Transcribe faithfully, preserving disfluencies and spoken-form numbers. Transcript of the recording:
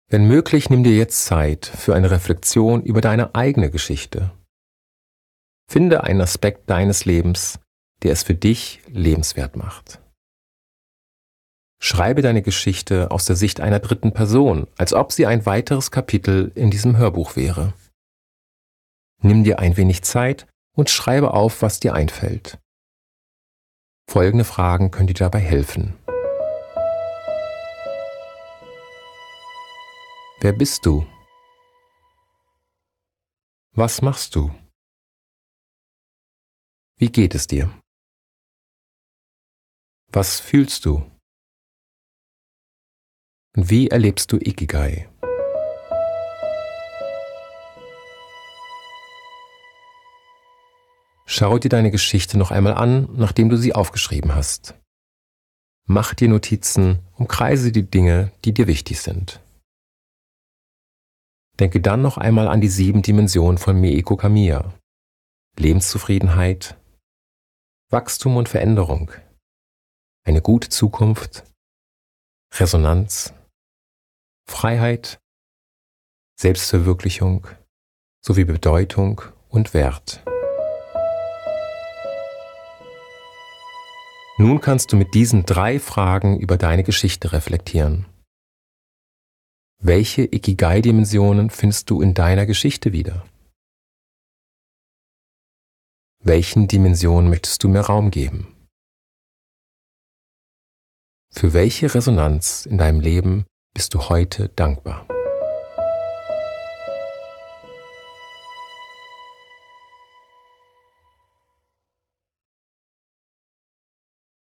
Wenn möglich, nimm dir jetzt Zeit für eine Reflexion über deine eigene Geschichte. Finde einen Aspekt deines Lebens, der es für dich lebenswert macht. Schreibe deine Geschichte aus der Sicht einer dritten Person, als ob sie ein weiteres Kapitel in diesem Hörbuch wäre. Nimm dir ein wenig Zeit und schreibe auf, was dir einfällt. Folgende Fragen können dir dabei helfen. Wer bist du? Was machst du? Wie geht es dir? Was fühlst du? Und wie erlebst du Ikigai? Schau dir deine Geschichte noch einmal an, nachdem du sie aufgeschrieben hast. Mach dir Notizen, umkreise die Dinge, die dir wichtig sind. Denke dann noch einmal an die sieben Dimensionen von Mieko Kamiya. Lebenszufriedenheit, Wachstum und Veränderung, eine gute Zukunft, Resonanz, Freiheit, Selbstverwirklichung sowie Bedeutung und Wert. Nun kannst du mit diesen drei Fragen über deine Geschichte reflektieren. Welche Ikigai-Dimensionen findest du in deiner Geschichte wieder? Welchen Dimensionen möchtest du mehr Raum geben? Für welche Resonanz in deinem Leben bist du heute dankbar?